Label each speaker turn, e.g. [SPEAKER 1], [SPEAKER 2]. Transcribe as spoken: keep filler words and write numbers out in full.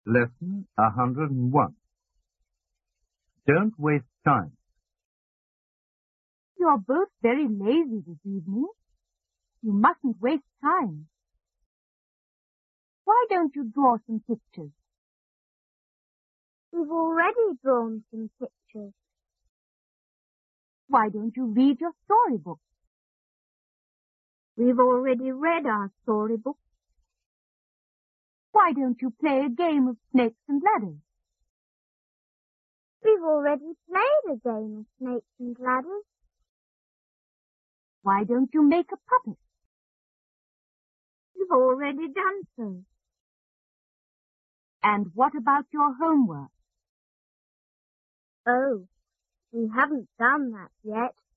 [SPEAKER 1] Lesson one hundred and one. Don't waste time.
[SPEAKER 2] You're both very lazy this evening. You mustn't waste time. Why don't you draw some pictures?
[SPEAKER 3] We've already drawn some pictures.
[SPEAKER 2] Why don't you read your storybook?
[SPEAKER 3] We've already read our storybook.
[SPEAKER 2] Why don't you play a game of snakes and ladders?
[SPEAKER 3] We've already played a game of snakes and ladders.
[SPEAKER 2] Why don't you make a puppet?
[SPEAKER 3] We've already done so.
[SPEAKER 2] And what about your homework?
[SPEAKER 3] Oh, we haven't done that yet.